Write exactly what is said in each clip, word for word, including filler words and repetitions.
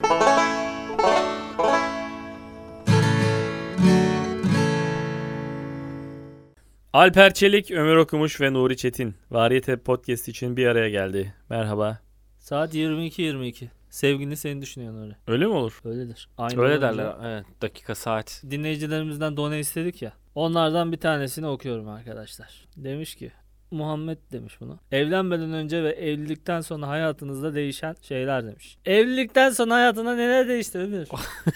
Alper Çelik, Ömer Okumuş ve Nuri Çetin Variyete Podcast için bir araya geldi. Merhaba. Saat yirmi iki yirmi iki. Sevgilini seni düşünüyorsun öyle. Öyle mi olur? Öyledir. Aynı öyle olunca, derler. Evet, dakika saat. Dinleyicilerimizden done istedik ya. Onlardan bir tanesini okuyorum arkadaşlar. Demiş ki, Muhammed demiş bunu. Evlenmeden önce ve evlilikten sonra hayatınızda değişen şeyler demiş. Evlilikten sonra hayatında neler değişti Ömer?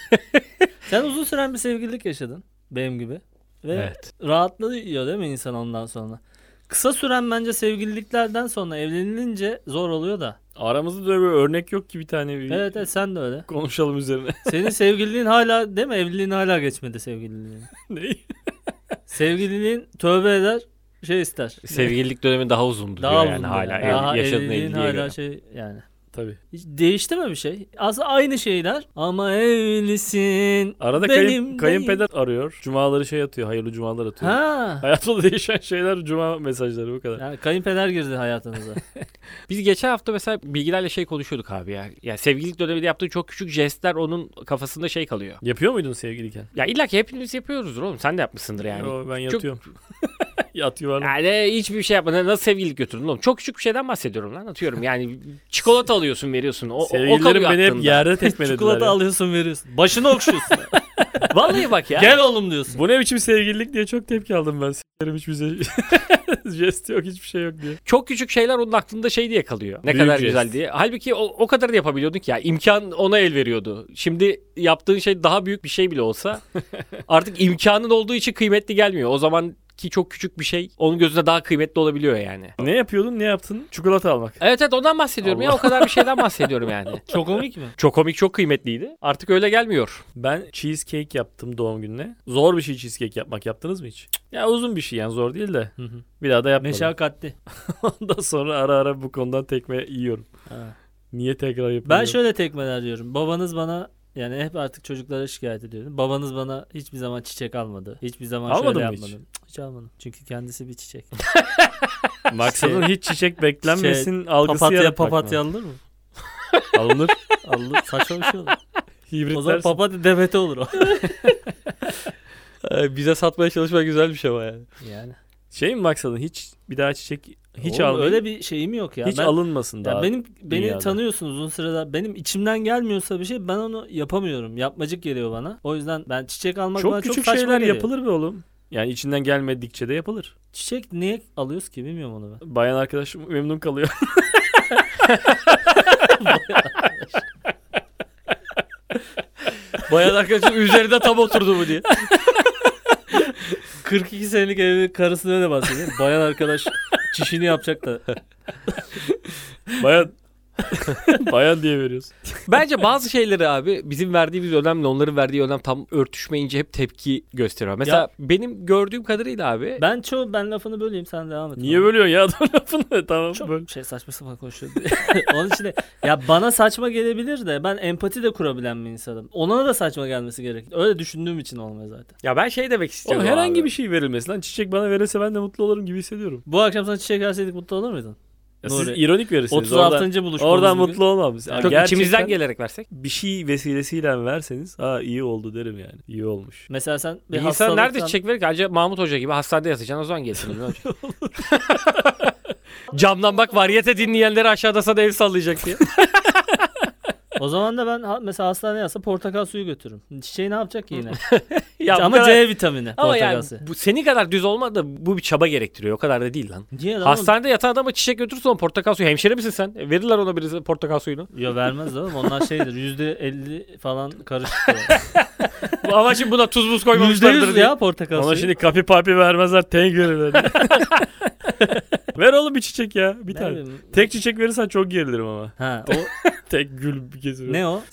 Sen uzun süren bir sevgililik yaşadın. Benim gibi. Ve Evet. rahatlıyor değil mi insan ondan sonra? Kısa süren bence sevgililiklerden sonra evlenilince zor oluyor da. Aramızda da öyle bir örnek yok ki bir tane. Bir Evet evet sen de öyle. konuşalım üzerine. Senin sevgililiğin hala değil mi? Evliliğin hala geçmedi sevgililiğin. Ne? Sevgililiğin tövbe eder şey ister. Sevgililik dönemi daha uzundu Daha diyor uzun yani yani. hala. Daha Ev, yaşadığın evliliğin evliliğe hala göre. şey yani. Tabii. Hiç değişti mi bir şey? Aslında aynı şeyler ama evlisin. Arada benim kayın, kayınpeder arıyor. Cumaları şey atıyor. Hayırlı cumalar atıyor. Ha. Hayatta değişen şeyler cuma mesajları bu kadar. Yani kayınpeder girdi hayatınıza. Biz geçen hafta mesela bilgilerle şey konuşuyorduk abi ya. Ya sevgililik döneminde yaptığı çok küçük jestler onun kafasında şey kalıyor. Yapıyor muydun sevgiliyken? Ya illa ki hepimiz yapıyoruzdur oğlum. Sen de yapmışsındır yani. Yo, ben Çok- yatıyorum. Yat yuvarlan. Yani hiçbir şey yapmadın. Nasıl sevgililik götürdün oğlum? Çok küçük bir şeyden bahsediyorum lan. Atıyorum yani çikolata alıyorsun veriyorsun. O, o, o Sevgililerim kalıyor beni hep aklında. yerde tekmelediler. Çikolata ya. alıyorsun veriyorsun. Başını okşuyorsun. Vallahi bak ya. Gel oğlum diyorsun. Bu ne biçim sevgililik diye çok tepki aldım ben. S**lerim hiçbir şey. Jest yok, hiçbir şey yok diye. Çok küçük şeyler onun aklında şey diye kalıyor. Ne Büyük kadar jest. güzel diye. Halbuki o, o kadar da yapabiliyordun ki ya. İmkan ona el veriyordu. Şimdi yaptığın şey daha büyük bir şey bile olsa artık imkanın olduğu için kıymetli gelmiyor. O zaman ki çok küçük bir şey onun gözünde daha kıymetli olabiliyor yani. Ne yapıyordun, ne yaptın? Çikolata almak. Evet evet ondan bahsediyorum ya. Allah. O kadar bir şeyden bahsediyorum yani. Çok komik mi? Çok komik, çok kıymetliydi. Artık öyle gelmiyor. Ben cheesecake yaptım doğum gününe. Zor bir şey cheesecake yapmak. Yaptınız mı hiç? Ya uzun bir şey yani, zor değil de. Hı hı. Bir daha da yapmadım. Meşakkatli. Ondan sonra ara ara bu konudan tekme yiyorum. Ha. Niye tekrar yapıyorum? Ben şöyle tekmeler diyorum. Babanız bana yani hep artık çocuklara şikayet ediyorum. Babanız bana hiçbir zaman çiçek almadı. Hiçbir zaman Almadın şöyle mı hiç? yapmadım. Hiç? hiç almadım. Çünkü kendisi bir çiçek. Maksadın hiç çiçek beklenmesin Şey, algısı papatya yaratmak papatya mı? alınır mı? Alınır. Alınır. Saçma bir şey olur. O Hibritler. zaman papatya devete olur o. Bize satmaya çalışmak güzel bir şey ama yani. Yani. Şey mi maksadın? Hiç bir daha çiçek hiç Oğlum, almayın. öyle bir şeyim yok ya. hiç ben, alınmasın daha. ya benim beni dünyada. tanıyorsunuz uzun süreden. Benim içimden gelmiyorsa bir şey ben onu yapamıyorum. Yapmacık geliyor bana. O yüzden ben çiçek almak çok bana küçük çok saçma şeyler geliyor. yapılır be oğlum. Yani içinden gelmedikçe de yapılır. Çiçek niye alıyoruz ki bilmiyorum onu ben. Bayan arkadaşım memnun kalıyor. Bayan arkadaşım üzerinde tam oturdu mu diye. kırk iki senelik evli karısına öyle bahsediyor. Bayan arkadaş çişini yapacak da. Bayan. Bayan diye veriyorsun. Bence bazı şeyleri abi bizim verdiğimiz önemle onların verdiği önem tam örtüşmeyince hep tepki gösteriyor. Mesela Ya- benim gördüğüm kadarıyla abi. Ben çoğu ben lafını böleyim sen devam et. Niye bölüyorsun ya adam lafını? Tamam Çok böl. şey saçma sapan konuşuyor. Onun için de ya bana saçma gelebilir de ben empati de kurabilen bir insanım. Ona da saçma gelmesi gerekir. Öyle düşündüğüm için olmuyor zaten. Ya ben şey demek istiyorum Oğlum herhangi abi. bir şey verilmesi lan. Çiçek bana verirse ben de mutlu olurum gibi hissediyorum. Bu akşam sana çiçek verseydik mutlu olur muydun? Ya siz Nuri. ironik verirsiniz. otuz altıncı buluşmamız Oradan bugün. mutlu olmam. Ya Çok gerçekten içimizden gelerek versek. bir şey vesilesiyle verseniz ha iyi oldu derim yani. İyi olmuş. Mesela sen bir Bir insan nerede hastalıktan- çiçek verir ki? Acaba Mahmut Hoca gibi hastanede yatacaksın o zaman gelsin. Camdan bak variyete dinleyenleri aşağıda sana el sallayacak diye. O zaman da ben ha- mesela hastaneye yatsa portakal suyu götürürüm. Çiçeği ne yapacak ki yine? Ya bu Ama kadar- C vitamini Ama portakal yani suyu. bu senin kadar düz olmadı da bu bir çaba gerektiriyor. O kadar da değil lan. Niye lan? Hastanede yatan adama çiçek götürürse on portakal suyu. Hemşire misin sen? E, verirler ona birisi portakal suyunu. Yo vermez oğlum. Onlar şeydir. yüzde elli falan karışık. Ama şimdi buna tuz buz yüzde koymamışlardır yüz diye. ya portakal Ona suyu. şimdi kapi papi vermezler. Tank verirler. Ver oğlum bir çiçek ya. Bir Ne tane. bileyim. Tek çiçek verirsen çok gerilirim ama. Ha o Tek gül bir kez. ne o?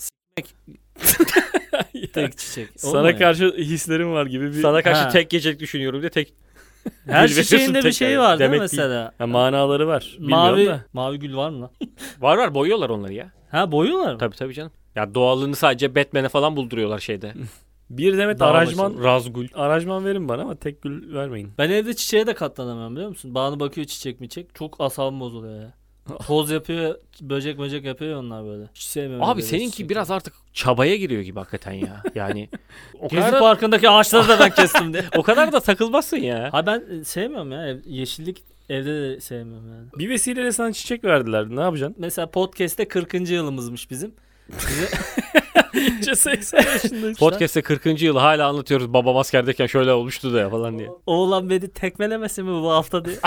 Tek çiçek. O mu Sana ya? karşı hislerim var gibi bir Sana karşı Ha. tek gecelik düşünüyorum diye tek. Her gül veriyorsun çiçeğin de bir tek şeyi yani. var değil mi Demek değil. mesela? ha, manaları var. Bilmiyorum Mavi da. mavi gül var mı lan? Var var boyuyorlar onları ya. Ha boyuyorlar mı? Tabii tabii canım. Ya doğallığını sadece Batman'e falan bulduruyorlar şeyde. Bir demet Dağ aracman, Razgul. aracman verin bana ama tek gül vermeyin. Ben evde çiçeğe de katlanamıyorum biliyor musun? Bana bakıyor çiçek mi çiçek. Çok asabım bozuluyor ya. Toz yapıyor, böcek böcek yapıyor ya onlar böyle. Hiç sevmiyorum. Abi böyle seninki çiçek. biraz artık çabaya giriyor gibi hakikaten ya. Yani o Gezi kadar da, Parkı'ndaki ağaçları da ben kestim diye. o kadar da takılmazsın ya. Ha ben e, sevmiyorum ya. Ev- yeşillik evde de sevmiyorum yani. Bir vesileyle sana çiçek verdiler. Ne yapacaksın? Mesela podcast'te kırkıncı yılımızmış bizim. Bize İnce seksen yaşındayız. Podcast'te kırkıncı yıl hala anlatıyoruz. Babam askerdeyken şöyle olmuştu da ya falan diye. oğlan beni tekmelemesin mi bu hafta diye.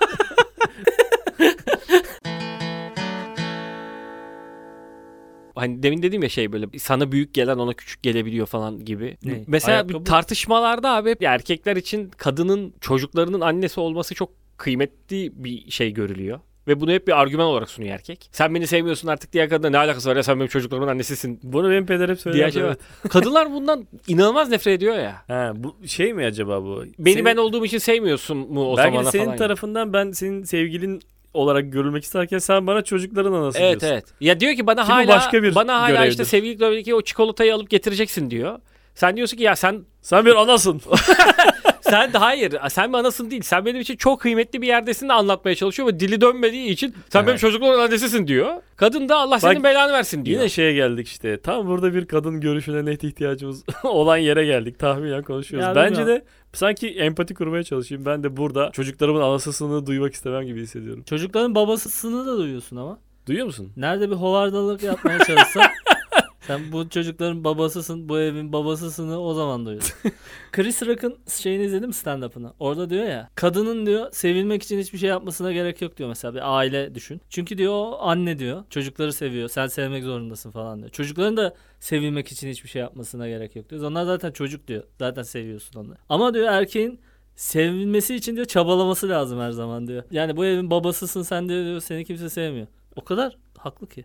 Hani demin dediğim ya şey böyle sana büyük gelen ona küçük gelebiliyor falan gibi. Ne? Mesela Ayakkabı? bir tartışmalarda abi hep erkekler için kadının çocuklarının annesi olması çok kıymetli bir şey görülüyor. Ve bunu hep bir argüman olarak sunuyor erkek. Sen beni sevmiyorsun artık diğer kadına ne alakası var ya sen benim çocuklarımın annesisin Bunu benim peder hep diye söyler. şey var. Kadınlar bundan inanılmaz nefret ediyor ya. Ha, bu şey mi acaba bu? Beni Senin- ben olduğum için sevmiyorsun mu o belki de zamana senin falan. tarafından ben senin sevgilin olarak görülmek isterken sen bana çocukların anası Evet diyorsun. evet. Ya diyor ki bana Ki bu hala başka bir bana hala görevdir. işte sevgililik dönemindeki o çikolatayı alıp getireceksin diyor. Sen diyorsun ki ya sen Sen bir anasın. sen de hayır sen bir anasın değil. Sen benim için çok kıymetli bir yerdesin de anlatmaya çalışıyor ve dili dönmediği için sen Evet. benim çocukluğumun annesisin diyor. Kadın da Allah senin Bak, belanı versin diyor. Yine şeye geldik işte. Tam burada bir kadın görüşüne net ihtiyacımız olan yere geldik. Tahminen konuşuyoruz. Ya Bence bilmiyorum. de sanki empati kurmaya çalışayım. Ben de burada çocuklarımın anasısını duymak istemem gibi hissediyorum. Çocukların babasını da duyuyorsun ama. Duyuyor musun? Nerede bir hovardalık yapmaya çalışsan sen bu çocukların babasısın, bu evin babasısını o zaman duyuyorsun. Chris Rock'ın şeyini izledim mi, stand-up'ını? Orada diyor ya, kadının diyor sevilmek için hiçbir şey yapmasına gerek yok diyor mesela, bir aile düşün. Çünkü diyor o anne diyor, çocukları seviyor, sen sevmek zorundasın falan diyor. Çocukların da sevilmek için hiçbir şey yapmasına gerek yok diyor. Onlar zaten çocuk diyor, zaten seviyorsun onları. Ama diyor erkeğin sevilmesi için diyor çabalaması lazım her zaman diyor. Yani bu evin babasısın sen diyor, diyor seni kimse sevmiyor. O kadar haklı ki.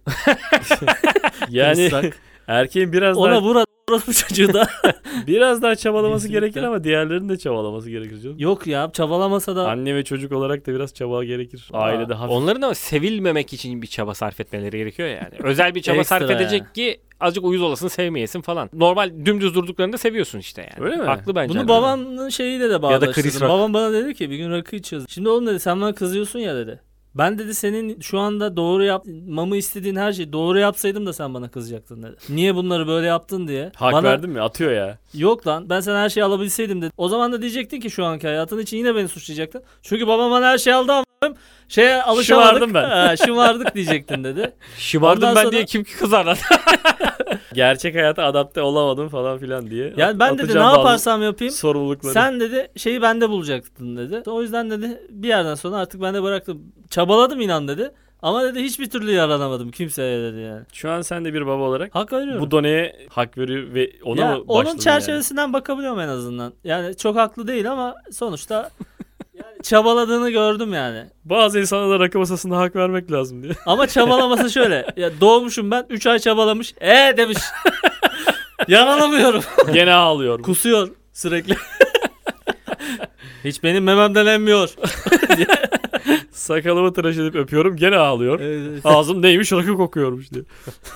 Yani Chris Rock. erkeğin biraz Ona daha vur bu çocuğu da. biraz daha çabalaması Kesinlikle. gerekir ama diğerlerinin de çabalaması gerekir canım. Yok ya, çabalamasa da. Anne ve çocuk olarak da biraz çaba gerekir. Ailede hafif. Onların ama sevilmemek için bir çaba sarf etmeleri gerekiyor yani. Özel bir çaba Ekstra sarf edecek yani. ki azıcık uyuz olasın sevmeyesin falan. Normal dümdüz durduklarında seviyorsun işte yani. Öyle mi? Haklı bence. Bunu de. babamın şeyiyle de bağdaştırdım. Chris Rock. Babam bana dedi ki bir gün rakı içiyoruz. Şimdi oğlum dedi, sen bana kızıyorsun ya dedi. Ben dedi senin şu anda doğru yapmamı istediğin her şeyi doğru yapsaydım da sen bana kızacaktın dedi. Niye bunları böyle yaptın diye. Hak bana, verdin mi? Atıyor ya. Yok lan, ben sana her şeyi alabilseydim dedi. O zaman da diyecektin ki şu anki hayatın için yine beni suçlayacaktın. Çünkü babam bana her şeyi aldı ama şeye alışamadık. Şımardım ben. Ha, şımardık diyecektin dedi. Şımardım Ondan ben sonra- diye kim ki kızar lan? Gerçek hayata adapte olamadım falan filan diye. Yani ben dedi ne Atacağım bazı yaparsam yapayım. sorumlulukları. Sen dedi şeyi bende bulacaktın dedi. O yüzden dedi bir yerden sonra artık ben de bıraktım. Çabaladım inan dedi. Ama dedi hiçbir türlü yaranamadım kimseye dedi yani. Şu an sen de bir baba olarak Hak veriyorum. bu doneye hak veriyor ve ona Ya mı onun başladın çerçevesinden bakabiliyorum en azından. Yani çok haklı değil ama sonuçta yani çabaladığını gördüm yani. yani? Bazı insana da rakı masasında hak vermek lazım diye. Ama çabalaması şöyle. Ya doğmuşum ben, üç ay çabalamış. E demiş. Yaranamıyorum. Gene ağlıyorum. Kusuyor sürekli. Hiç benim mememden emmiyor. Sakalımı tıraş edip öpüyorum gene ağlıyor. Evet. Ağzım neymiş rakı kokuyormuş diye.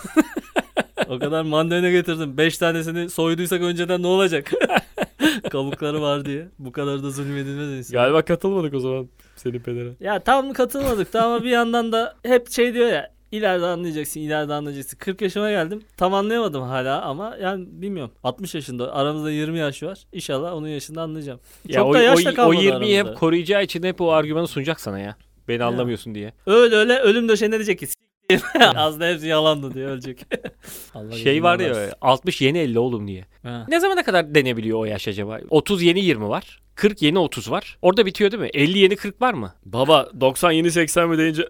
O kadar mandalina getirdim. Beş tanesini soyduysak önceden ne olacak? Kabukları var diye. Bu kadar da zulmedilmez insan. Galiba katılmadık o zaman senin pedere. Ya tam katılmadık da ama bir yandan da hep şey diyor ya. İleride anlayacaksın, ileride anlayacaksın. kırk yaşıma geldim. Tam anlayamadım hala ama yani bilmiyorum. altmış yaşında. Aramızda yirmi yaş var. İnşallah onun yaşında anlayacağım. Ya Çok o, da yaş o, da o kalmadı yirmiyi hep aramızda. koruyacağı için hep o argümanı sunacak sana ya. Beni anlamıyorsun diye. Öyle öyle ölüm döşeğine diyecek ki "S**eyim." Az da hepsi yalandı diye ölecek. Allah Şey yüzünden var versin. ya altmış yeni elli oğlum diye. Ha. Ne zamana kadar denebiliyor o yaş acaba? otuz yeni yirmi var. kırk yeni otuz var. Orada bitiyor değil mi? elli yeni kırk var mı? Baba doksan yeni seksen mi deyince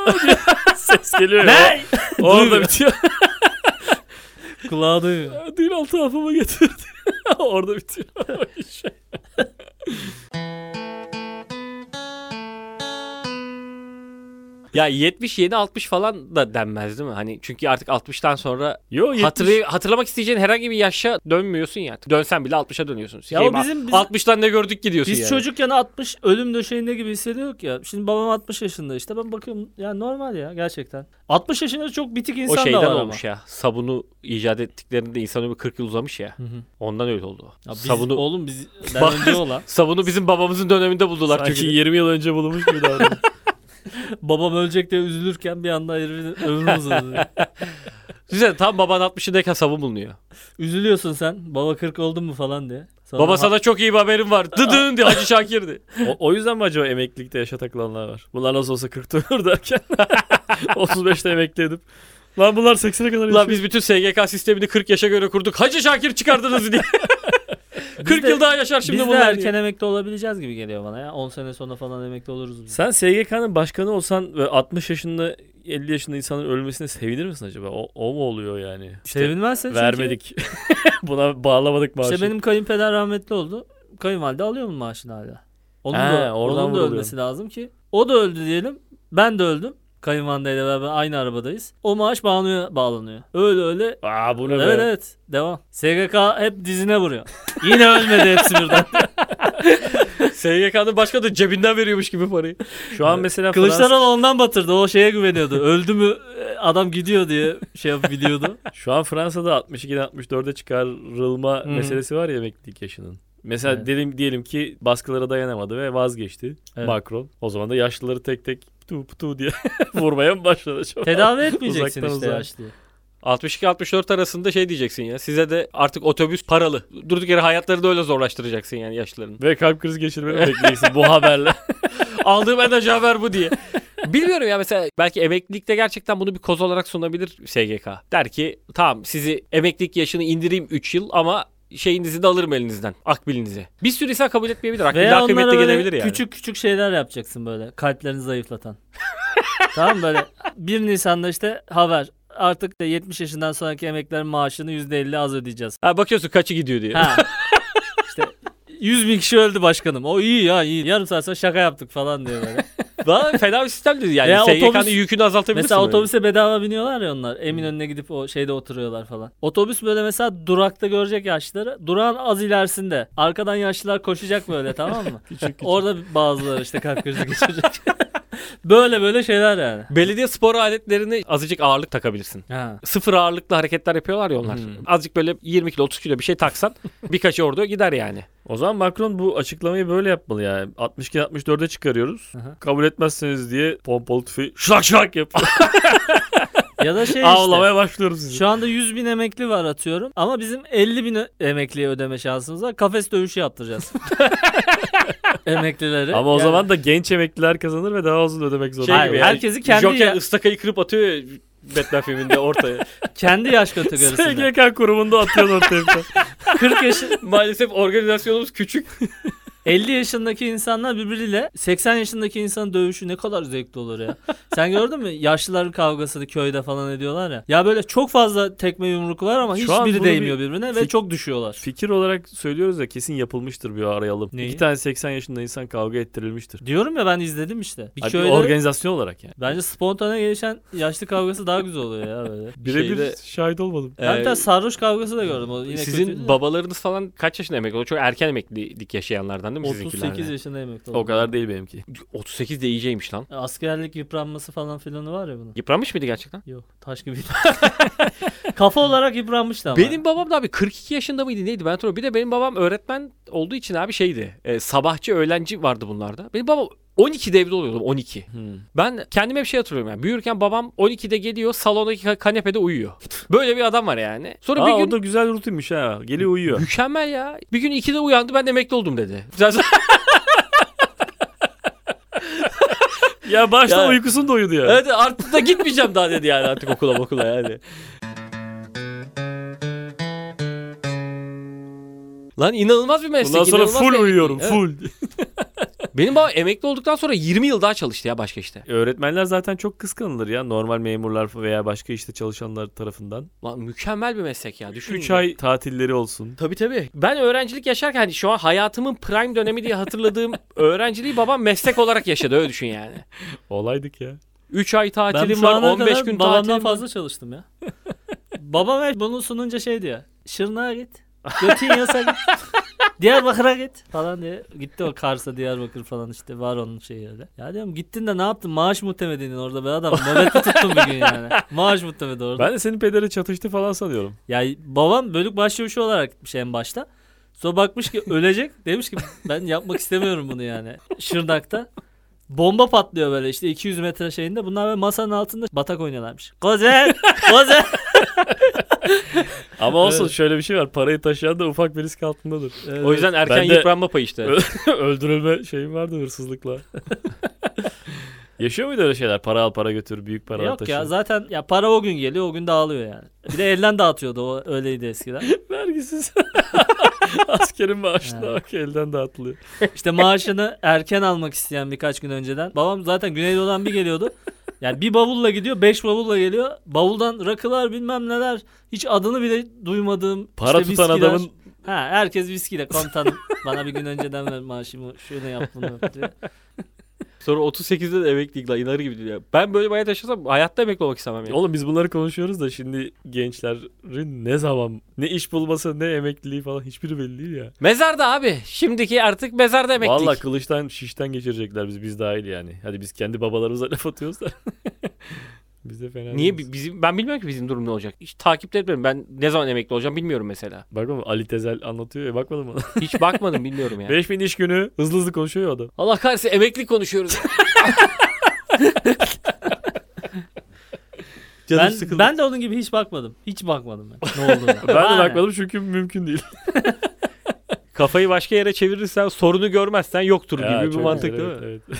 ses geliyor ya. Ne? Orada Duymuyor. bitiyor. Kulağı duymuyor. Dün altı hafıma getirdi. Orada bitiyor. Şey. Ya yetmiş yeni altmış falan da denmez değil mi? Hani çünkü artık altmıştan sonra Yo yetmiş. hatırlay- hatırlamak isteyeceğin herhangi bir yaşa dönmüyorsun ya. Dönsen bile altmışa dönüyorsun. Ya Şey, o bizim- bizim- altmıştan ne gördük ki diyorsun Biz yani. çocukken altmış ölüm döşeğinde gibi hissediyorduk ya. Şimdi babam altmış yaşında işte. Ben bakıyorum ya normal ya gerçekten. altmış yaşında çok bitik O insan da şeyden var olmuş ya. Sabunu icat ettiklerinde insan ömrü kırk yıl uzamış ya. ama. Hı hı. Ondan öyle oldu. Ya biz, Sabunu Oğlum bizden Bak- önce olan. sabunu bizim babamızın döneminde buldular Sanki çünkü. yirmi yıl önce bulunmuş gibi davranıyor. Babam ölecek diye üzülürken bir anda herifin ömrü uzadı. Güzel, tam baban altmışındayken savun bulunuyor. Üzülüyorsun sen. Baba kırk oldun mu falan diye. Sonra Baba ha- sana çok iyi bir haberim var. Dıdın diye Hacı Şakir'di. O, o yüzden mi acaba emeklilikte yaşa takılanlar var? Bunlar nasıl olsa kırkta ölür derken otuz beşte emekli edip lan bunlar seksene kadar Lan yaşıyor. biz bütün S G K sistemini kırk yaşa göre kurduk. Hacı Şakir çıkardınız diye. kırk de- yıl daha yaşar şimdi Biz de bunlar erken diye. emekli olabileceğiz gibi geliyor bana ya. on sene sonra falan emekli oluruz biz. Sen S G K'nın başkanı olsan ve altmış yaşında elli yaşında insanın ölmesine sevinir misin acaba? O, o mu oluyor yani? İşte Sevinmezsin çünkü. vermedik. Buna bağlamadık maaşı. İşte benim kayınpeder rahmetli oldu. Kayınvalide alıyor mu maaşını hala? Onun He, da, oradan onun da vuruluyor. ölmesi lazım ki. O da öldü diyelim. Ben de öldüm. Kayınvalideyle beraber aynı arabadayız. O maaş Banu'ya bağlanıyor. Öyle öyle. Aa bu ne Evet be? evet. Devam. S G K hep dizine vuruyor. Yine ölmedi hepsi birden. S G K'nın başkanı da cebinden veriyormuş gibi parayı. Şu an mesela Fransa, Kılıçdaroğlu ondan batırdı. O şeye güveniyordu. Öldü mü adam gidiyor diye şey yapıp biliyordu. şu an Fransa'da altmış ikiden altmış dörde çıkarılma Hı hı. meselesi var ya emeklilik yaşının. Mesela Evet. diyelim, diyelim ki baskılara dayanamadı ve vazgeçti Evet. Macron. O zaman da yaşlıları tek tek tu tu diye vurmaya mı başladı? Çok Tedavi etmeyeceksin Uzaktan işte uzağa. yaşlıyı. altmış iki altmış dört arasında şey diyeceksin ya. Size de artık otobüs paralı. Durduk yere hayatları da öyle zorlaştıracaksın yani yaşlıların. Ve kalp krizi geçirmeni bekleyeceksin bu haberle. Aldığım en haber bu diye. Bilmiyorum ya, mesela belki emeklilikte gerçekten bunu bir koz olarak sunabilir S G K. Der ki tamam, sizi emeklilik yaşını indireyim üç yıl ama şeyinizi de alırım elinizden. Akbilinizi. Bir sürü insan kabul etmeyebilir. Akbil Veya daha onlara kıymetli böyle gelebilir yani. küçük küçük şeyler yapacaksın böyle. Kalplerini zayıflatan. Tamam mı? Böyle bir Nisan'da işte haber. Artık da yetmiş yaşından sonraki emeklilerin maaşını yüzde elli az ödeyeceğiz. Ha, bakıyorsun kaçı gidiyor diye. Ha. İşte yüz bin kişi öldü başkanım. O iyi ya iyi. Yarım saat sonra şaka yaptık falan diyor böyle. Valla fena bir sistemdi yani. Veya S G K'nın otobüs- yükünü azaltabilirsin. Mesela böyle. otobüse bedava biniyorlar ya onlar. Eminönü'ne gidip o şeyde oturuyorlar falan. Otobüs böyle mesela durakta görecek yaşlıları. Durağın az ilerisinde. Arkadan yaşlılar koşacak böyle, tamam mı? Küçük küçük. Orada bazıları işte kalp krizi geçirecek. Böyle böyle şeyler yani. Belediye spor aletlerini azıcık ağırlık takabilirsin. Ha. Sıfır ağırlıklı hareketler yapıyorlar ya onlar. Hmm. Azıcık böyle yirmi kilo otuz kilo bir şey taksan birkaçı orada gider yani. O zaman Macron bu açıklamayı böyle yapmalı yani. altmış iki altmış dörde çıkarıyoruz. Aha. Kabul etmezseniz diye pompalı tüfeği şlak şlak yapıyor. Ya da şey işte. Avlamaya başlıyoruz sizi. Şu anda yüz bin emekli var atıyorum. Ama bizim elli bin ö- emekliye ödeme şansımız var. Kafes dövüşü yaptıracağız. Emeklileri. Ama o Yani- zaman da genç emekliler kazanır ve daha uzun ödemek zorunda. Şey Hayır, gibi yani, herkesi kendi Joker ya- ıstakayı kırıp atıyor ya Batman filminde ortaya. kendi yaş S kategorisinde. G K kurumunda atıyorsun ortaya. kırk yaşı, Maalesef organizasyonumuz küçük. elli yaşındaki insanlar birbiriyle seksen yaşındaki insanın dövüşü ne kadar zevkli olur ya. Sen gördün mü? Yaşlıların kavgasını köyde falan ediyorlar ya. Ya böyle çok fazla tekme yumruk var ama Şu an hiçbiri bunu değmiyor bir birbirine ve fik- çok düşüyorlar. Fikir olarak söylüyoruz ya, kesin yapılmıştır, bir arayalım. Neyi? İki tane seksen yaşında insan kavga ettirilmiştir. Diyorum ya, ben izledim işte. Bir Abi, köyde organizasyon olarak yani. bence spontane gelişen yaşlı kavgası daha güzel oluyor ya böyle. Birebir Şeyde- şahit olmadım. Ben bir Ee, tane sarhoş kavgası da gördüm. O yine Sizin kötüydü de. babalarınız falan kaç yaşında emekli oldu? Çok erken emeklilik yaşayanlardan değil mi otuz sizinkiler? sekiz de? yaşında emekli oldu. O kadar değil benimki. otuz sekiz de iyiceymiş lan. Askerlik yıpranması falan filanı var ya bunun. Yıpranmış mıydı gerçekten? Yok, taş gibi. Kafa olarak yıpranmıştı ama. Benim babam da abi kırk iki yaşında mıydı neydi ben hatırlıyorum. Bir de benim babam öğretmen olduğu için abi şeydi. E, sabahçı öğlenci vardı bunlarda. Benim babam on ikide evde oluyordu, on iki. Hmm. Ben kendime bir şey hatırlıyorum yani. Büyürken babam on ikide geliyor, salondaki ka- kanepede uyuyor. Böyle bir adam var yani. Sonra Aa, bir o gün da güzel rutinmiş ha. Geliyor uyuyor. mükemmel ya. Bir gün ikide uyandı, ben de emekli oldum dedi. Zaten- Ya başta Ya. uykusunda uyudu ya. evet, artık da gitmeyeceğim daha dedi yani artık okula okula yani. Lan inanılmaz bir meslek. Bundan sonra inanılmaz full bir emeklilik. uyuyorum. Evet. Full. Benim babam emekli olduktan sonra yirmi yıl daha çalıştı ya başka işte. Öğretmenler zaten çok kıskanılır ya. Normal memurlar veya başka işte çalışanlar tarafından. Lan mükemmel bir meslek ya. Düşün. üç ay tatilleri olsun. Tabii tabii. Ben öğrencilik yaşarken hani şu an hayatımın prime dönemi diye hatırladığım öğrenciliği babam meslek olarak yaşadı, öyle düşün yani. Olaydık ya. üç ay Ben tatilim şu var, ana on beş kadar gün babamdan tatilim var. fazla çalıştım ya. Babam hep bunu sununca şey diyor. Şırnağa git. Götün yasa git. Diyarbakır'a git falan diye. Gitti o Kars'a, Diyarbakır falan işte var onun şeyi öyle. Ya diyorum gittin de ne yaptın? Maaş muhtemedin orada be adam. Nöbet tuttum bir gün yani. Maaş muhtemedi orada. Ben de senin pederi çatıştı falan sanıyorum. Ya babam bölük başçavuşu olarak gitmiş en başta. Sonra bakmış ki ölecek. Demiş ki ben yapmak istemiyorum bunu yani. Şırnak'ta. Bomba patlıyor böyle işte iki yüz metre şeyinde. Bunlar böyle masanın altında batak oynuyorlarmış. Kozer! Kozer! Ama olsun Evet. şöyle bir şey var. Parayı taşıyan da ufak bir risk altındadır. O yüzden erken Ben de- yıpranma payı işte. Öldürülme şeyim vardı hırsızlıkla. Yaşıyor muydu öyle şeyler? Para al para götür, büyük para Yok taşı. ya zaten ya para o gün geliyor o gün dağılıyor yani. Bir de elden dağıtıyordu o öyleydi eskiden. Vergisiz. Askerin maaşına Evet. bak elden dağıtılıyor. İşte maaşını erken almak isteyen birkaç gün önceden. Babam zaten Güneydoğu'dan bir geliyordu. Yani bir bavulla gidiyor, beş bavulla geliyor. Bavuldan rakılar bilmem neler. Hiç adını bile duymadığım Para işte tutan viskiler. adamın Ha, herkes viskiyle komutanım bana bir gün önceden ver maaşımı şunu yap bunu yap diyor. Sonra otuz sekizde de emeklilik lan inanır gibi diyor. Ben böyle bir hayat yaşasam hayatta emekli olmak istemem ya. Oğlum biz bunları konuşuyoruz da şimdi gençlerin ne zaman ne iş bulması ne emekliliği falan hiçbiri belli değil ya. Mezarda abi. Şimdiki artık mezarda emeklilik. Vallahi kılıçtan şişten geçirecekler biz biz dahil yani. Hadi biz kendi babalarımıza laf atıyoruz da. Biz de fena Niye değiliz. bi- bizim ben bilmiyorum ki bizim durum ne olacak. Hiç takip de etmedim. Ben ne zaman emekli olacağım bilmiyorum mesela. Bak ama Ali Tezel anlatıyor ya bakmadın mı? Hiç bakmadım bilmiyorum ya. beş bin iş günü hızlı hızlı konuşuyor ya adam. Allah kahretsin emeklilik konuşuyoruz. Canım Ben, sıkıldı. ben de onun gibi hiç bakmadım. Hiç bakmadım ben. Ne olduğunu. Ben de Ha. bakmadım çünkü mümkün değil. Kafayı başka yere çevirirsen sorunu görmezsen yoktur Ya, gibi bir çok mantık güzel, değil mi? evet, evet.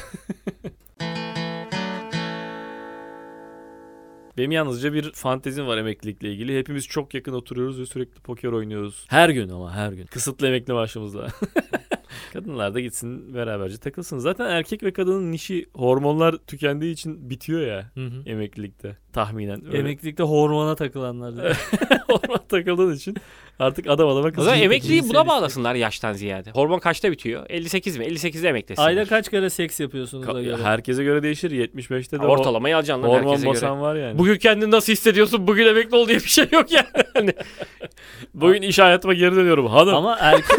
Benim yalnızca bir fantezim var emeklilikle ilgili. Hepimiz çok yakın oturuyoruz ve sürekli poker oynuyoruz. Her gün ama her gün. Kısıtlı emekli maaşımızla. Kadınlar da gitsin beraberce takılsın. Zaten erkek ve kadının nişi hormonlar tükendiği için bitiyor ya Hı hı. emeklilikte. Tahminen. Öyle. Emeklilikte hormona takılanlar. diyor. Hormon takıldığın için artık adam adama O kızıyor. zaman emekliyi cinsel buna bağlasınlar yaştan ziyade. Hormon kaçta bitiyor? elli sekiz mi? elli sekizde emeklisin. Ayda kaç kere seks yapıyorsunuz da göre? Herkese göre değişir. yetmiş beşte de Ortalamayı alacaksın lan hormon herkese göre. basan var yani. Bugün kendini nasıl hissediyorsun? Bugün emekli ol diye bir şey yok yani. Hani Bugün iş hayatıma geri dönüyorum hanım. Ama erkek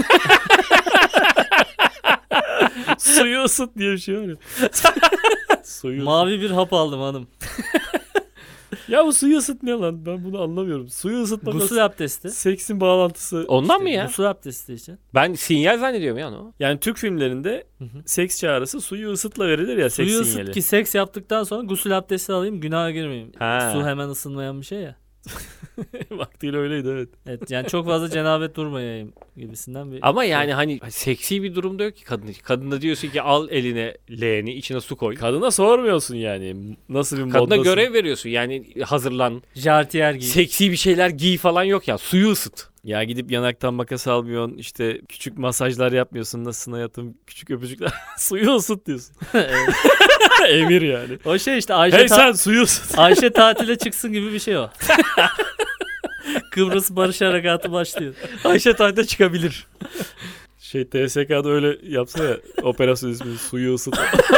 Suyu ısıt diye bir şey var ya. Suyu ısıt. mavi bir hap aldım hanım. Ya bu suyu ısıt ne lan? Ben bunu anlamıyorum. Suyu ısıtmak Gusül nasıl? abdesti. Seksin bağlantısı. ondan mı ya? Gusül abdesti için. Ben sinyal zannediyorum ya onu. Yani Türk filmlerinde Hı hı. seks çağrısı suyu ısıtla verilir ya seks Suyu sinyali. ısıt ki seks yaptıktan sonra gusül abdesti alayım günaha girmeyeyim. Ha. Su hemen ısınmayan bir şey ya. Vaktiyle öyleydi evet. Evet yani çok fazla cenabet durmayayım gibisinden bir. Ama yani hani seksi bir durumda yok ki kadın. Kadına diyorsun ki al eline leğeni içine su koy. Kadına sormuyorsun yani. Nasıl bir Kadına moddasın? görev veriyorsun yani hazırlan. Jartiyer giy. Seksi bir şeyler giy falan yok ya. Suyu ısıt. Ya gidip yanaktan makas almıyorsun. İşte küçük masajlar yapmıyorsun. Nasılsın hayatım? Küçük öpücükler. Suyu ısıt diyorsun. Evet. Emir yani. O şey işte Ayşe, Hey ta- sen suyu ısıt. Ayşe tatile çıksın gibi bir şey o. Kıbrıs Barış Harekatı başlıyor. Ayşe tahtaya çıkabilir. Şey T S K'da öyle yapsa ya operasyon ismi suyu ısıt.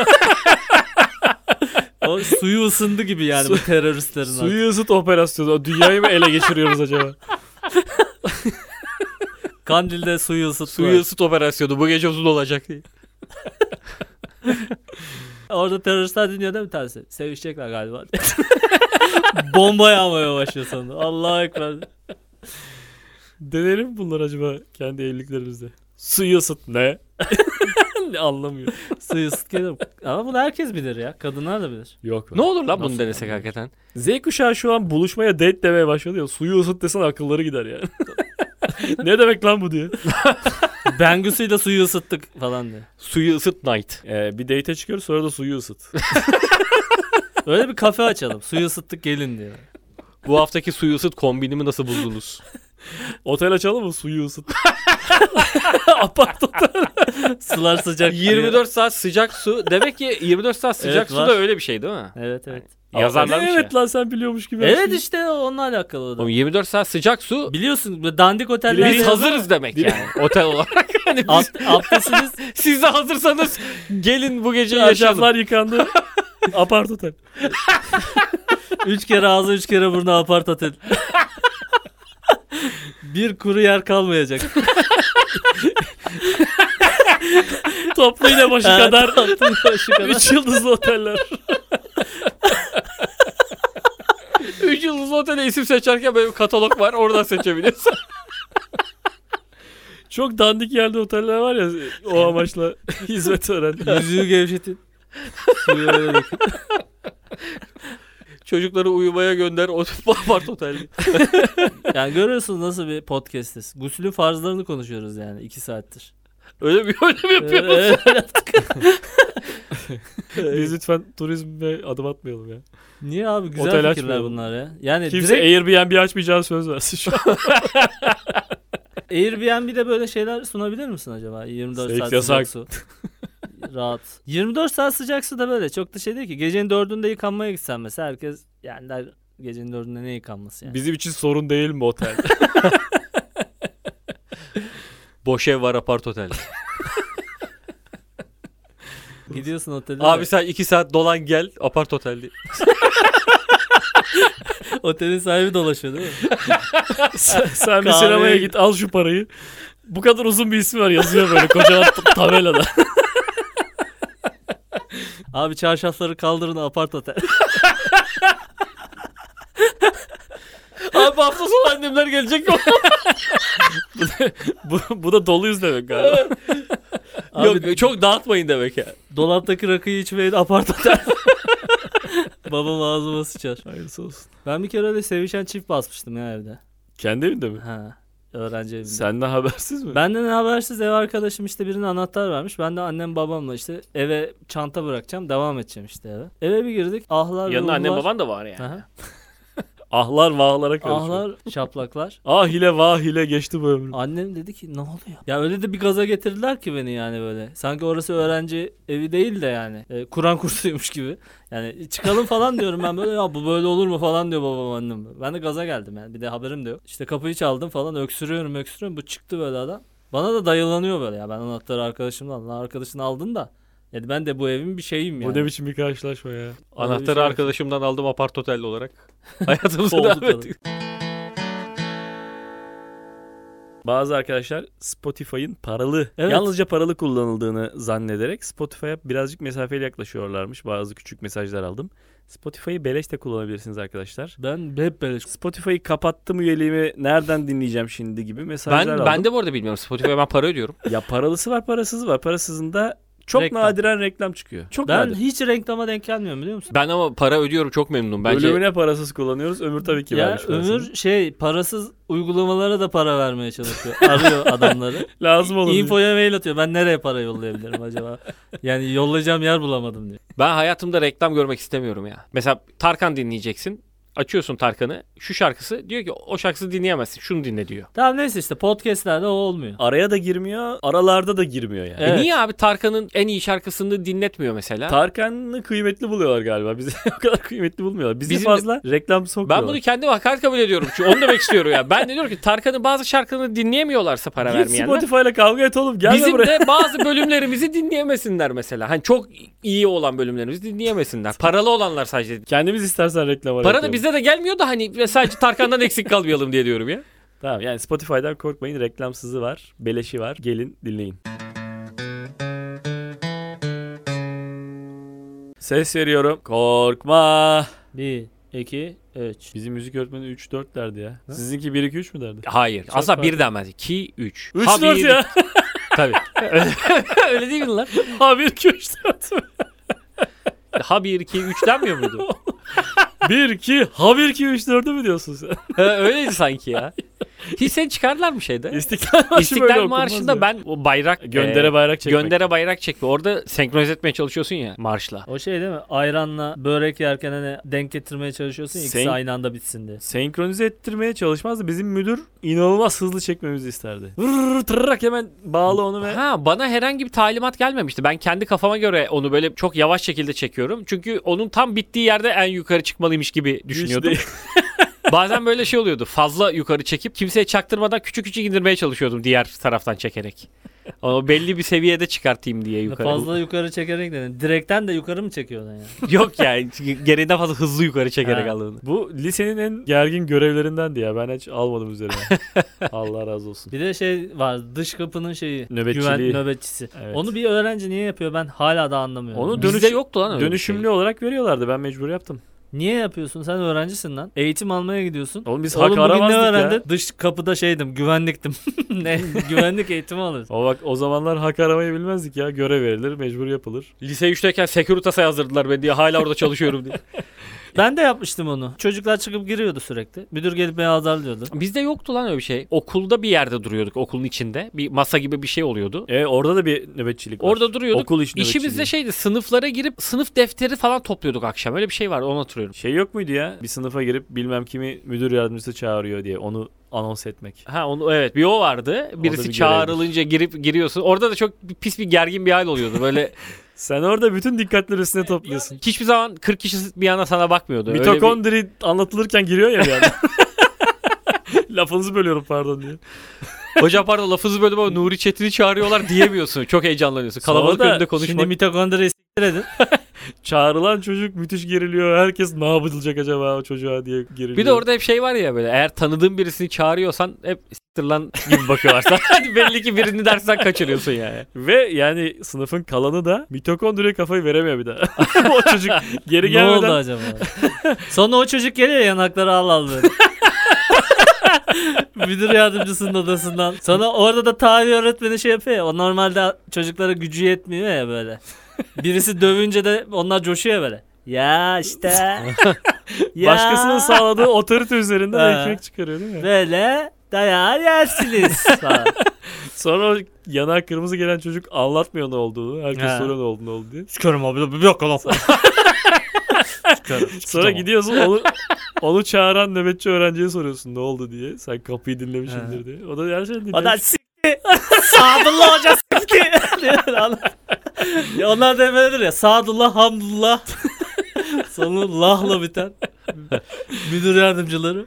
O suyu ısındı gibi yani bu teröristlerin. artık. Suyu ısıt operasyonu. O dünyayı mı ele geçiriyoruz acaba? Kandil'de suyu ısıttılar. Suyu ısıt operasyonu bu gece uzun olacak diye. Orada teröristler dinliyor değil mi tersi? Sevişecekler galiba. Bomba yağmaya başlıyor sonunda. Allahu Ekber. Denerim bunlar acaba kendi evliliklerimizde. Suyu ısıt ne? Ne anlamıyor. Suyu ısıt gelir. Ama bunu herkes bilir ya. Kadınlar da bilir. Yok. Ne olur lan bunu Nasıl denesek yani? hakikaten. Z kuşağı şu an buluşmaya date demeye başladı ya. Suyu ısıt desen akılları gider yani. Ne demek lan bu diye. Bengüsüyle suyu ısıttık falan diye. Suyu ısıt night. Ee, bir date'e çıkıyoruz sonra da suyu ısıt. Öyle bir kafe açalım. Suyu ısıttık gelin diye. Bu haftaki suyu ısıt kombinimi nasıl buldunuz? Otel açalım mı suyu ısıt? Apart otel. Sular sıcak. yirmi dört saat sıcak su. Demek ki yirmi dört saat sıcak Evet, su var. da öyle bir şey değil mi? Evet evet. Yazarlarmış ya. Evet lan sen biliyormuş gibi. her Evet şeyi. işte onunla alakalı o da. Oğlum yirmi dört saat sıcak su. Biliyorsun böyle dandik oteller. Biz hazırız demek Biri- yani otel olarak. Hani biz, Alt, alttasınız. siz de hazırsanız gelin bu gece yaşayalım. Çarşaflar yıkandı. Apart otel. Üç kere ağzı üç kere burnu apart otel. Bir kuru yer kalmayacak. Toplu iğne başı Ha, kadar. tatlı başı kadar. Üç yıldızlı oteller. Üç yıldızlı otele isim seçerken böyle bir katalog var oradan seçebiliyorsun. Çok dandik yerde oteller var ya o amaçla hizmet veren. Yüzüğü gevşetin. Suyu öyle dökün. Çocukları uyumaya gönder o apart otelde. Yani görüyorsunuz nasıl bir podcast'iz. Gusülün farzlarını konuşuyoruz yani iki saattir. Öyle mi öyle mi yapıyoruz? Biz lütfen turizme adım atmayalım ya. Niye abi, güzel Otel fikirler açmayalım. bunlar ya. Yani Kimse direkt Airbnb açmayacağını söz versin şu an. Airbnb'de böyle şeyler sunabilir misin acaba? yirmi dört Seks saat yasak. sıcak su. Rahat. yirmi dört saat sıcak su da böyle çok da şey değil ki. Gecenin dördünde yıkanmaya gitsen mesela herkes yani der, gecenin dördünde ne yıkanması yani. Bizim için sorun değil mi otel? Boş ev var apart otelde. Gidiyorsun otelde. Abi de, sen iki saat dolan gel apart otelde. otelin sahibi dolaşıyor değil mi? sen, sen bir Kahve- sinemaya git, al şu parayı. Bu kadar uzun bir ismi var, yazıyor böyle kocaman t- tabelada. Abi çarşafları kaldırın apart otel. Abi hafta sonu annemler gelecek mi? bu, bu da doluyuz demek galiba. Abi, Yok çok dağıtmayın demek ya. dolaptaki rakıyı içmeyin apart otel. Babam ağzıma sıçar. Hayırlısı olsun. Ben bir kere öyle sevişen çift basmıştım ya evde. Kendi evinde mi? Ha. Öğrenci evinde. Senden habersiz mi? Benden habersiz ev arkadaşım işte birine anahtar vermiş. Ben de annem babamla işte eve çanta bırakacağım. Devam edeceğim işte eve. Eve bir girdik. Ahlar ve Yanında annen uhlar. baban da var yani. Aha. Ahlar vahlara karışıyor. Ahlar şaplaklar. Ah hile vah hile geçti bu ömrüm. Annem dedi ki ne oluyor? Ya öyle de bir gaza getirdiler ki beni yani böyle. Sanki orası öğrenci evi değil de yani. E, Kur'an kursuymuş gibi. Yani çıkalım falan diyorum ben böyle, ya bu böyle olur mu falan diyor babam annem. Ben de gaza geldim yani, bir de haberim de yok. İşte kapıyı çaldım falan, öksürüyorum öksürüyorum. Bu çıktı böyle adam. Bana da dayılanıyor böyle ya, ben anahtarı arkadaşımdan. Lan arkadaşını aldın da. Yani ben de bu evin bir şeyim yani. Bu ne biçim bir karşılaşma ya. Öyle bir Anahtarı şey var. arkadaşımdan aldım apart otelde olarak. Hayatımıza Oldu devam tabii. ettik. Bazı arkadaşlar Spotify'ın paralı, Evet. yalnızca paralı kullanıldığını zannederek Spotify'a birazcık mesafeli yaklaşıyorlarmış. Bazı küçük mesajlar aldım. Spotify'ı beleş de kullanabilirsiniz arkadaşlar. Ben hep böyle Spotify'ı kapattım, üyeliğimi nereden dinleyeceğim şimdi gibi mesajlar Ben aldım. ben de bu arada bilmiyorum. Spotify'a ben para ödüyorum. Ya paralısı var, parasızı var. Parasızında çok Reklam. nadiren reklam çıkıyor. Çok ben nadir. hiç reklama denk gelmiyorum biliyor musun? Ben ama para ödüyorum, çok memnunum. Bence Ölümüne parasız kullanıyoruz. Ömür tabii ki Ya vermiş parasını. Ömür şey parasız uygulamalara da para vermeye çalışıyor. Arıyor adamları. Lazım olur. Infoya mail atıyor. Ben nereye para yollayabilirim acaba? Yani yollayacağım yer bulamadım diyor. ben hayatımda reklam görmek istemiyorum ya. Mesela Tarkan dinleyeceksin. Açıyorsun Tarkan'ı. Şu şarkısı diyor ki o şarkısı dinleyemezsin. Şunu dinle diyor. Tamam neyse işte podcastlerde o olmuyor. Araya da girmiyor, aralarda da girmiyor yani. Evet. E niye abi Tarkan'ın en iyi şarkısını dinletmiyor mesela? Tarkan'ı kıymetli buluyorlar galiba. Bizi o kadar kıymetli bulmuyorlar. Bizi Bizim fazla reklam sokmuyorlar. Ben bunu kendime hakaret kabul ediyorum. Çünkü onu demek istiyorum ya. Ben de diyorum ki Tarkan'ın bazı şarkılarını dinleyemiyorlarsa para Git vermeyenler. Spotify'la kavga et oğlum. Gel de Bizim buraya. de bazı bölümlerimizi dinleyemesinler mesela. Hani çok iyi olan bölümlerimizi dinleyemesinler. Paralı olanlar sadece. Kendimiz istersen reklam Para da yapalım. bize de gelmiyor da hani sadece Tarkan'dan eksik kalmayalım diye diyorum ya. Tamam yani Spotify'dan korkmayın. Reklamsızı var. Beleşi var. Gelin dinleyin. Ses veriyorum. Korkma. Bir, iki, üç. Bizim müzik öğretmeni üç dört derdi ya. Sizinki bir iki üç mü derdi? Hayır. Çok Asla farklı. bir demez. iki, üç. üç Ha, dört bir- ya. Tabii. Öyle değil mi lan? Ha bir iki üç dört. Ha bir, iki, üç denmiyor muydu? bir iki ha bir iki üç dört'ü mü diyorsun sen? Ha, öyleydi sanki ya. Hiç seni çıkardılar mı şeyde? İstiklal Marşı böyle İstiklal okunmaz Marşı'nda ya. ben o bayrak Göndere e, bayrak çekmek. göndere bayrak çekme. Orada senkronize etmeye çalışıyorsun ya marşla. O şey değil mi? Ayranla börek yerken hani denk getirmeye çalışıyorsun ya, ikisi Sen- aynı anda bitsin diye. Senkronize ettirmeye çalışmazdı. Bizim müdür inanılmaz hızlı çekmemizi isterdi. Vırrrr tırrak hemen bağla onu ve Ha, bana herhangi bir talimat gelmemişti. Ben kendi kafama göre onu böyle çok yavaş şekilde çekiyorum. Çünkü onun tam bittiği yerde en yukarı çıkmalıymış gibi düşünüyordum. İşte- Bazen böyle şey oluyordu. Fazla yukarı çekip kimseye çaktırmadan küçük küçük indirmeye çalışıyordum diğer taraftan çekerek. O belli bir seviyede çıkartayım diye yukarı. Fazla yukarı çekerek dedin. Direkten de yukarı mı çekiyordun yani? Yok yani gereğinden fazla hızlı yukarı çekerek Ha. aldığını. Bu lisenin en gergin görevlerindendi ya. Ben hiç almadım üzerine. Allah razı olsun. Bir de şey var, dış kapının şeyi. Nöbetçiliği. Güven nöbetçisi. Evet. Onu bir öğrenci niye yapıyor ben hala da anlamıyorum. Onu Bizde dönüş- yoktu lan öyle bir Dönüşümlü şey. olarak veriyorlardı. Ben mecbur yaptım. Niye yapıyorsun? Sen öğrencisin lan. Eğitim almaya gidiyorsun. Oğlum biz Oğlum hak bugün ne aramazdık öğrendin? ya. Dış kapıda şeydim, güvenliktim. Ne? Güvenlik eğitimi alıyorsun. O bak o zamanlar hak aramayı bilmezdik ya. Görev verilir, mecbur yapılır. Lise üçteyken Securitas'a yazdırdılar beni diye hala orada çalışıyorum diye. Ben de yapmıştım onu. Çocuklar çıkıp giriyordu sürekli. Müdür gelip beni azarlıyordu. Bizde yoktu lan öyle bir şey. Okulda bir yerde duruyorduk, okulun içinde. Bir masa gibi bir şey oluyordu. E orada da bir nöbetçilik var. Orada duruyorduk. Okul iş İşimiz de nöbetçiliği. şeydi, sınıflara girip sınıf defteri falan topluyorduk akşam. Öyle bir şey vardı, onu hatırlıyorum. Şey yok muydu ya? Bir sınıfa girip bilmem kimi müdür yardımcısı çağırıyor diye onu anons etmek. Ha onu evet, bir o vardı. Birisi bir çağrılınca girip giriyorsun. Orada da çok bir- pis bir gergin bir hal oluyordu. Böyle Sen orada bütün dikkatleri üstüne topluyorsun. hiçbir zaman kırk kişi bir yana sana bakmıyordu. Öyle bir- Mitokondri anlatılırken giriyor ya bir anda. Lafınızı bölüyorum pardon diye. Hocam pardon lafınızı böldüm ama Nuri Çetin'i çağırıyorlar diyemiyorsun. Çok heyecanlanıyorsun. Kalabalık Sonra da önünde konuşmak. Şimdi mitokondriyi s**tir edin. Çağrılan çocuk müthiş geriliyor. Herkes ne yapılacak acaba o çocuğa diye geriliyor. Bir de orada hep şey var ya böyle, eğer tanıdığın birisini çağırıyorsan hep s**tir lan gibi bakıyorlar sana. Hadi belli ki birini dersten kaçırıyorsun yani. Ve yani sınıfın kalanı da mitokondriye kafayı veremiyor bir daha. O çocuk geri Ne oldu gelmeden acaba? Sonra o çocuk geliyor yanakları al al böyle. Müdür yardımcısının odasından. Sonra orada da tarih öğretmeni şey yapıyor ya. O normalde çocuklara gücü yetmiyor ya böyle. Birisi dövünce de onlar coşuyor böyle. Ya işte. ya. başkasının sağladığı otorite üzerinden Ha. ekmek çıkarıyor değil mi? Böyle dayağı yersiniz falan. Sonra o yanağı kırmızı gelen çocuk anlatmıyor ne olduğunu. Herkes Ha. soruyor ne olduğunu oldu diye. Çıkarım abi bir dakika lan. Çıkarım. Sonra gidiyorsun onu, onu çağıran nöbetçi öğrenciye soruyorsun ne oldu diye. Sen kapıyı dinlemişsindir Ha. diye. O da her şeyi dinlemiş. O da s**ki. Sadullah hoca s**ki. Ya onlar da öyledir ya. Sadullah, Hamdullah. Sonu lahla biten. Müdür yardımcıları.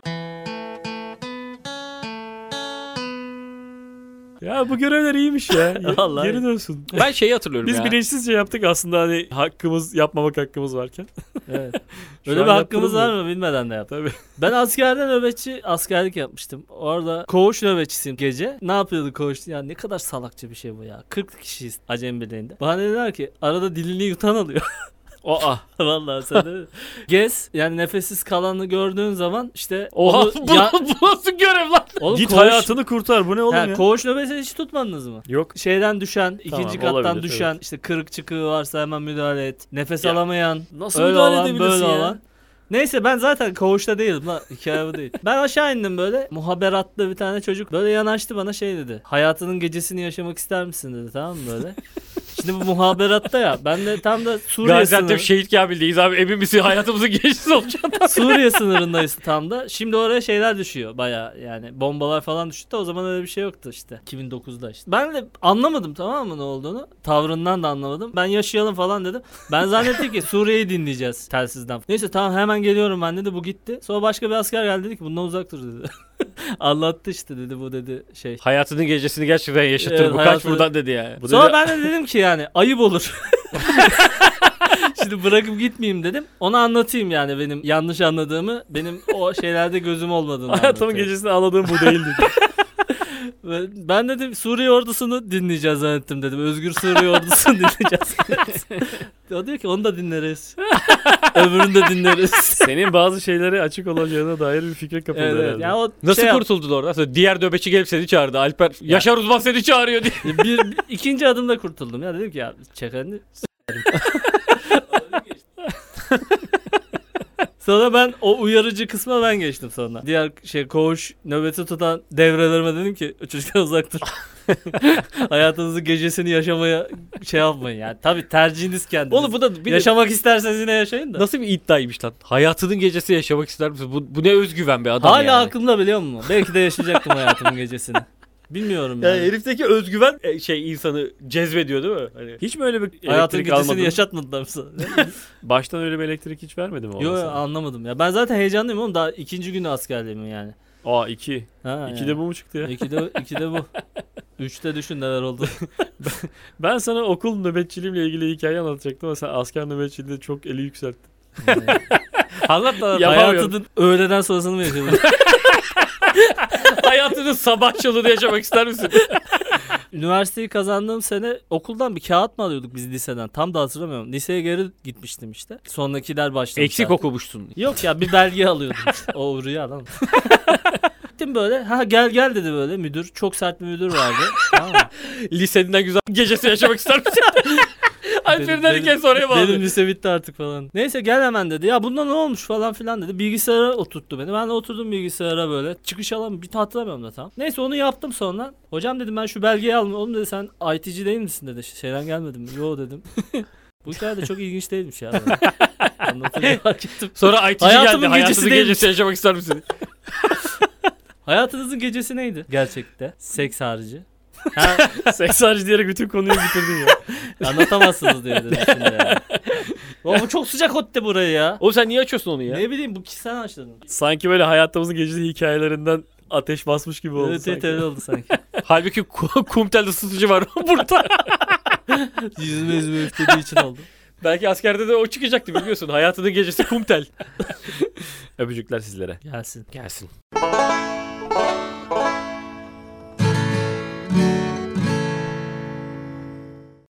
Ya bu görevler iyiymiş ya. Ye- Vallahi. Geri dönsün. Ben şeyi hatırlıyorum Biz ya. bilinçsizce yaptık aslında hani hakkımız yapmamak hakkımız varken. Evet. Şu Öyle an bir hakkımız var yaptırılmıyor. mı bilmeden de yaptık. Tabii. Ben askerden nöbetçi askerlik yapmıştım. Orada koğuş nöbetçisiyim gece. Ne yapıyordu koğuş? Ya ne kadar salakça bir şey bu ya. kırk kişiyiz Acem Birliği'nde. Bana dediler ki arada dilini yutan alıyor. Oha. Vallahi sen de gez yani nefessiz kalanı gördüğün zaman işte Oha onu bu, ya- bu nasıl görev lan? oğlum Git koğuş- hayatını kurtar. Bu ne oğlum Ha, ya? koğuş nöbeti hiç tutmadınız mı? Yok. Şeyden düşen, ikinci kattan olabilir, düşen, işte kırık çıkığı varsa hemen müdahale et. Nefes Ya, alamayan, Nasıl öyle müdahale olan, edebilirsin böyle ya? olan. Neyse ben zaten koğuşta değilim lan. Hikaye bu değil. Ben aşağı indim böyle. Muhaberatlı bir tane çocuk böyle yanaştı bana şey dedi. Hayatının gecesini yaşamak ister misin dedi, tamam mı böyle. Şimdi bu muhaberatta ya. Ben de tam da Suriye Gaziantep sınırı, şehit kabildeyiz abi. Emin misin hayatımızın geçişi olacak? Suriye sınırındayız tam da. Şimdi oraya şeyler düşüyor baya yani bombalar falan düştü de o zaman öyle bir şey yoktu işte. iki bin dokuzda işte. Ben de anlamadım tamam mı ne olduğunu. Tavrından da anlamadım. Ben yaşayalım falan dedim. Ben zannettim ki Suriye'yi dinleyeceğiz telsizden. Neyse tamam hemen geliyorum ben dedi, bu gitti. Sonra başka bir asker geldi dedi ki bundan uzak dur dedi. Anlattı işte dedi bu dedi şey. Hayatının gecesini gerçekten yaşatır. Evet, Bu kaç hayatı- buradan dedi yani. Bu Sonra dedi- ben de dedim ki yani ayıp olur. Şimdi bırakıp gitmeyeyim dedim. Ona anlatayım yani benim yanlış anladığımı. Benim o şeylerde gözüm olmadığını Hayatımın anlatayım. gecesinde ağladığım bu değildi. Ve ben dedim Suriye ordusunu dinleyeceğiz zannettim dedim. Özgür Suriye ordusunu dinleyeceğiz zannettim. O diyor ki onu da dinleriz. Öbürünü de dinleriz. Senin bazı şeylere açık olacağına dair bir fikre kapıldı Evet, evet. herhalde. Yani o Nasıl şey yap- kurtuldun oradan? Sonra diğer nöbetçi gelip seni çağırdı. Alper, Yaşar Uzman seni çağırıyor diye. bir, bir- ikinci adımda kurtuldum ya, dedim ki ya çekendi. Sonra ben o uyarıcı kısma ben geçtim sonra. Diğer şey koğuş nöbeti tutan devrelerime dedim ki çocuklar uzak dur. Hayatınızın gecesini yaşamaya şey yapmayın yani. Tabii tercihiniz kendiniz. Oğlum bu da bir de Yaşamak isterseniz yine yaşayın da. nasıl bir iddiaymış lan? Hayatının gecesi yaşamak ister misin? Bu, bu ne özgüven be adam Hala yani. aklımda biliyor musun? Belki de yaşayacaktım hayatımın gecesini. Bilmiyorum Yani yani. herifteki özgüven e, şey insanı cezbediyor değil mi? Hani Hiç mi öyle bir Hayatın elektrik gecesini almadın? yaşatmadılar mı sana? Baştan öyle bir elektrik hiç vermedi mi? o Yo, yo sana? anlamadım ya. Ben zaten heyecanlıyım oğlum. Daha ikinci günü askerliğim yani. Aa iki. Ha, İki yani. de bu mu çıktı ya? İkide, ikide bu. Üçte düşün neler oldu. Ben sana okul nöbetçiliğimle ilgili hikaye anlatacaktım ama sen asker nöbetçiliğinde çok eli yükselttin. anlat da Yapamıyorum. Hayatının öğleden sonrasını mı yaşadın? hayatının sabahçılığını yaşamak ister misin? Üniversiteyi kazandığım sene okuldan bir kağıt mı alıyorduk biz liseden? Tam da hatırlamıyorum. Liseye geri gitmiştim işte. Sonrakiler başlamış. Eksik artık. okumuşsun. Yok ya bir belge alıyordum. O rüya lan. Gittim böyle. Ha gel gel dedi böyle müdür. Çok sert bir müdür vardı. Tamam mı? Liseden güzel gecesi yaşamak ister misin? Alper'den Benim- herkes oraya bağlı. Benim lise bitti artık falan. Neyse gel hemen dedi. Ya bunda ne olmuş falan filan dedi. Bilgisayara oturttu beni. Ben de oturdum bilgisayara böyle. Çıkış alan bir hatırlamıyorum da tam. Neyse onu yaptım sonra. Hocam dedim ben şu belgeyi aldım. Oğlum dedi sen I T'ci değil misin dedi. Şeyden gelmedim mi? Yo dedim. Bu hikaye de çok ilginç değilmiş ya. Anlatınca fark ettim. Sonra I T'ci Hayatımın geldi. gecesi Hayatını değilmiş. gecesi yaşamak ister misin? Hayatınızın gecesi neydi? Gerçekte. Seks harici. Seks harici diyerek bütün konuyu bitirdin ya. Anlatamazsınız diye dedim şimdi yani. Oğlum bu çok sıcak otte burayı ya. Oğlum sen niye açıyorsun onu ya? Ne bileyim bu ki sen açtın. Sanki böyle hayatımızın gecesi hikayelerinden ateş basmış gibi oldu Evet evet sanki. öyle oldu sanki. Halbuki ku- kumtel ısıtıcı var burada. Yüzüme yüzüme üflediği için oldu. Belki askerde de o çıkacaktı biliyorsun. Hayatının gecesi kumtel. Öpücükler sizlere. Gelsin. Gelsin.